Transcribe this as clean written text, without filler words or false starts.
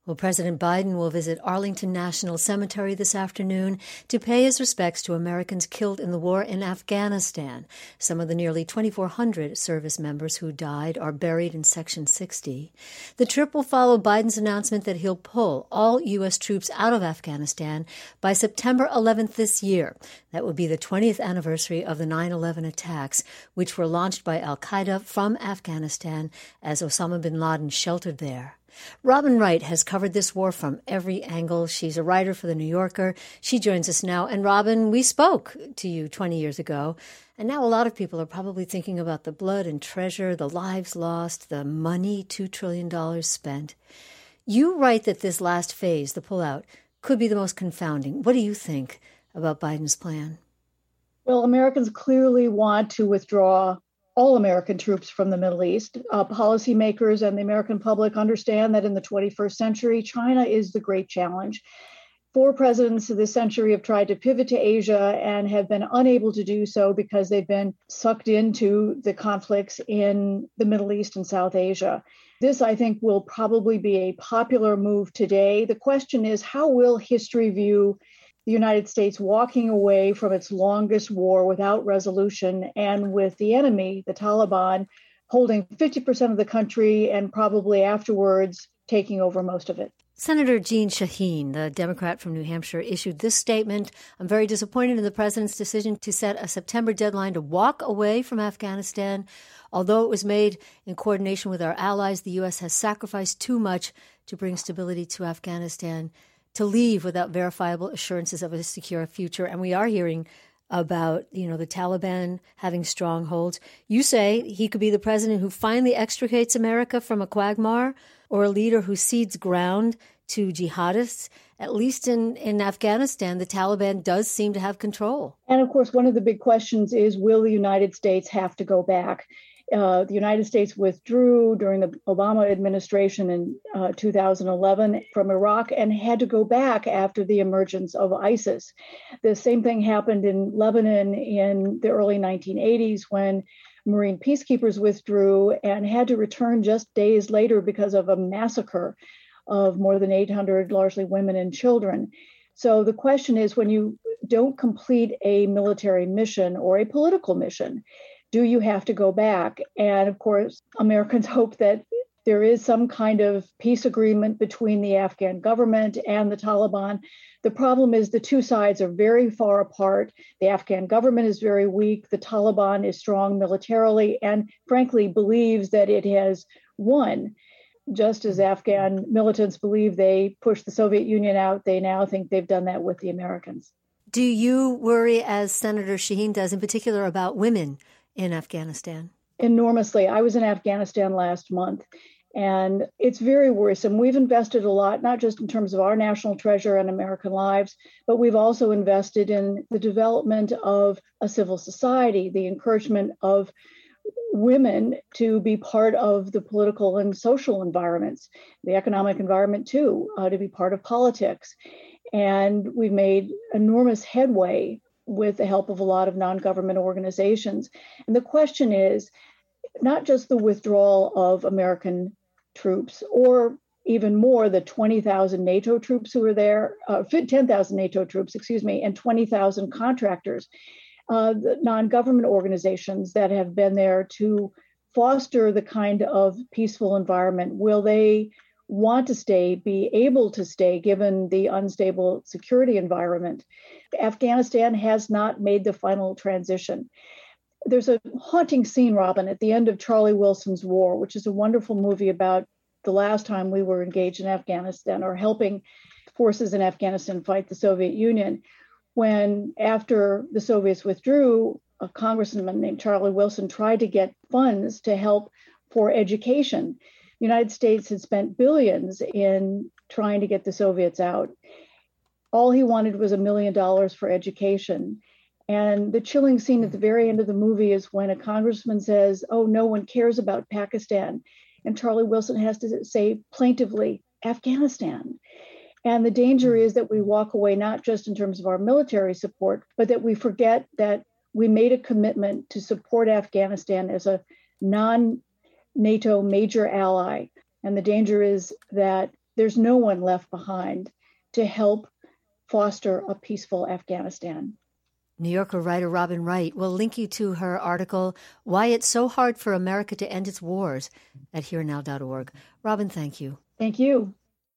Well, President Biden will visit Arlington National Cemetery this afternoon to pay his respects to Americans killed in the war in Afghanistan. Some of the nearly 2,400 service members who died are buried in Section 60. The trip will follow Biden's announcement that he'll pull all U.S. troops out of Afghanistan by September 11th this year. That would be the 20th anniversary of the 9/11 attacks, which were launched by al-Qaeda from Afghanistan as Osama bin Laden sheltered there. Robin Wright has covered this war from every angle. She's a writer for The New Yorker. She joins us now. And Robin, we spoke to you 20 years ago, and now a lot of people are probably thinking about the blood and treasure, the lives lost, the money, $2 trillion spent. You write that this last phase, the pullout, could be the most confounding. What do you think about Biden's plan? Well, Americans clearly want to withdraw all American troops from the Middle East. Policymakers and the American public understand that in the 21st century, China is the great challenge. 4 presidents of this century have tried to pivot to Asia and have been unable to do so because they've been sucked into the conflicts in the Middle East and South Asia. This, I think, will probably be a popular move today. The question is, how will history view the United States walking away from its longest war without resolution and with the enemy, the Taliban, holding 50% of the country and probably afterwards taking over most of it? Senator Jeanne Shaheen, the Democrat from New Hampshire, issued this statement. I'm very disappointed in the president's decision to set a September deadline to walk away from Afghanistan. Although it was made in coordination with our allies, the U.S. has sacrificed too much to bring stability to Afghanistan, to leave without verifiable assurances of a secure future. And we are hearing about, the Taliban having strongholds. You say he could be the president who finally extricates America from a quagmire, or a leader who cedes ground to jihadists. At least in Afghanistan, the Taliban does seem to have control. And of course, one of the big questions is, will the United States have to go back? The United States withdrew during the Obama administration in 2011 from Iraq and had to go back after the emergence of ISIS. The same thing happened in Lebanon in the early 1980s when Marine peacekeepers withdrew and had to return just days later because of a massacre of more than 800, largely women and children. So the question is, when you don't complete a military mission or a political mission, do you have to go back? And of course, Americans hope that there is some kind of peace agreement between the Afghan government and the Taliban. The problem is the two sides are very far apart. The Afghan government is very weak. The Taliban is strong militarily and frankly believes that it has won. Just as Afghan militants believe they pushed the Soviet Union out, they now think they've done that with the Americans. Do you worry, as Senator Shaheen does, in particular about women in Afghanistan? Enormously. I was in Afghanistan last month, and it's very worrisome. We've invested a lot, not just in terms of our national treasure and American lives, but we've also invested in the development of a civil society, the encouragement of women to be part of the political and social environments, the economic environment too, to be part of politics. And we've made enormous headway with the help of a lot of non-government organizations. And the question is not just the withdrawal of American troops, or even more, the 20,000 NATO troops who are there, 10,000 NATO troops, and 20,000 contractors, the non-government organizations that have been there to foster the kind of peaceful environment. Will they want to stay, be able to stay, given the unstable security environment? Afghanistan has not made the final transition. There's a haunting scene, Robin, at the end of Charlie Wilson's War, which is a wonderful movie about the last time we were engaged in Afghanistan or helping forces in Afghanistan fight the Soviet Union. When, after the Soviets withdrew, a congressman named Charlie Wilson tried to get funds to help for education. The United States had spent billions in trying to get the Soviets out. All he wanted was $1 million for education. And the chilling scene at the very end of the movie is when a congressman says, "Oh, no one cares about Pakistan." And Charlie Wilson has to say plaintively, "Afghanistan." And the danger is that we walk away not just in terms of our military support, but that we forget that we made a commitment to support Afghanistan as a non-NATO major ally. And the danger is that there's no one left behind to help foster a peaceful Afghanistan. New Yorker writer Robin Wright will link you to her article, Why It's So Hard for America to End Its Wars, at herenow.org. Robin, thank you. Thank you.